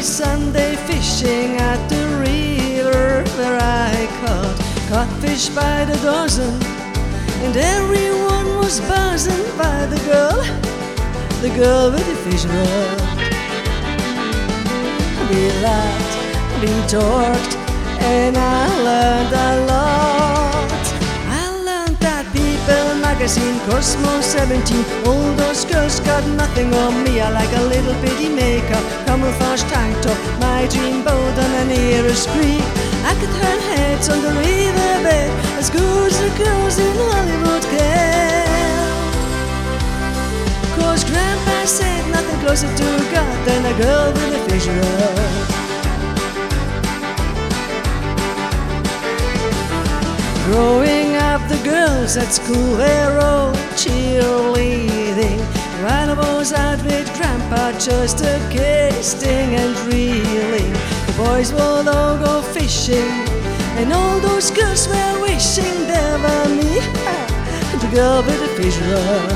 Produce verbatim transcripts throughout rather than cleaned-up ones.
every Sunday fishing at the river where I caught codfish by the dozen, and everyone was buzzing by the girl, the girl with the fish rod. We laughed, we talked, and I learned a lot. I learned that People magazine, Cosmo seventeen, all those girls got nothing on me. I like a little bitty makeup, camouflage tank top, my dream boat on the nearest creek. I could turn heads on the riverbed as good as the girls in Hollywood can. Cause Grandpa said nothing closer to God than a girl with a fish rod. Growing up, the girls at school were all cheerleading. While I was out with Grandpa just a casting and reeling. The boys would all go fishing, and all those girls were wishing they were me, the girl with the fish rod.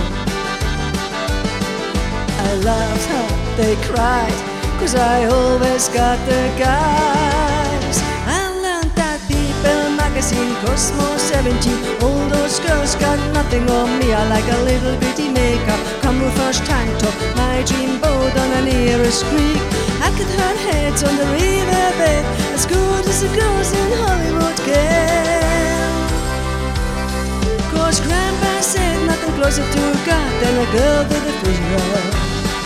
I laughed how they cried, cause I always got the guys. I learned that People magazine, Cosmo seventeen, all those girls got nothing on me. I like a little bitty makeup, camouflage tank top, my dream boat on the nearest creek. I could turn heads on the riverbed as good as the girls in Hollywood can. Cause Grandpa said nothing closer to God than a girl with a fish rod.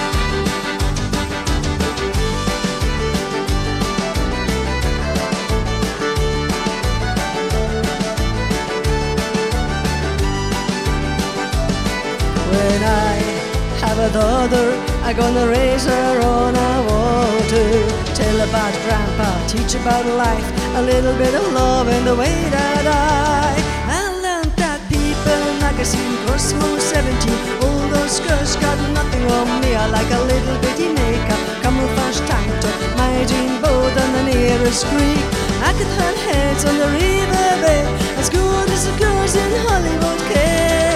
When I have a daughter, I'm gonna raise her on a wall to tell about Grandpa, teach about life, a little bit of love and the way that I I learned that People magazine, Cosmo seventeen, all those girls got nothing on me. I like a little bitty makeup, camouflage tank top, my dream boat on the nearest creek. I could turn heads on the riverbed as good as the girls in Hollywood can.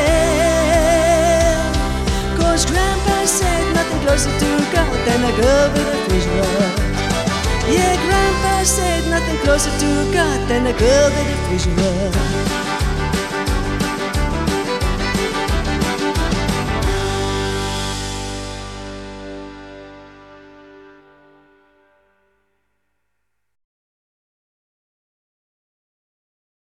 Cause Grandpa said nothing closer to God than a girl with a fish rod. Yeah, Grandpa said nothing closer to God than a girl with a fish rod.